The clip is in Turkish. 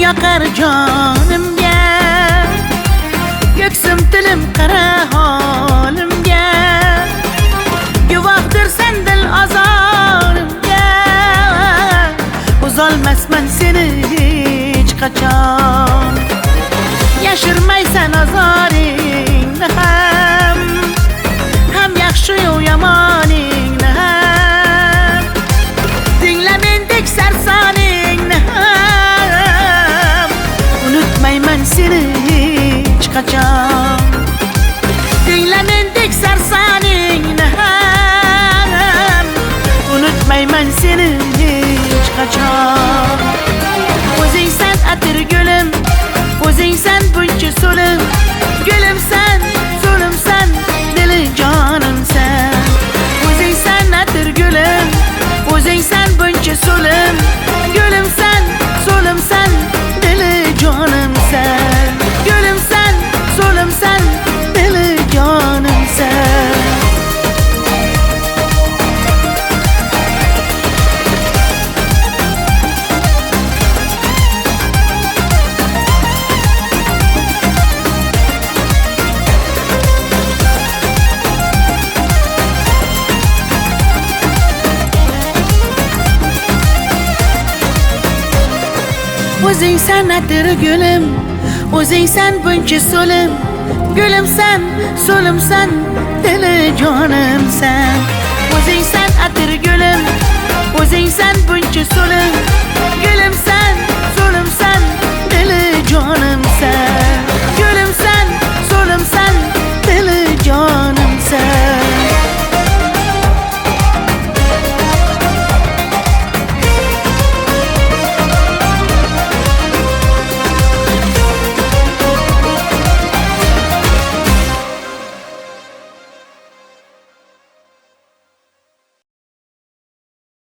yakar canımga, göksüm tilim qara holimga, guvohdir sen dil azorimga. Uzolmasman seni hech qachon, yashirmaysan azoringni ham yaxshi-yu yomoningni ham. Dingla mendek sarsoningni ham, unutmayman seni hech qachon. Dingla mendek sarsoningni ham, unutmayman seni hech qachon. O'zingsan atirgulim, o'zingsan buncha so'lim, gulimsan, so'limsan, dili jonimsan. O'zingsan atirgulim, o'zingsan buncha so'lim, gulimsan, so'limsan, dili jonimsan. Gulimsan, so'limsan, dili jonimsan. O'zingsan atirgulim, o'zingsan buncha so'lim, gulimsan, so'limsan, dili jonimsan. O'zingsan atirgulim, o'zingsan buncha so'lim,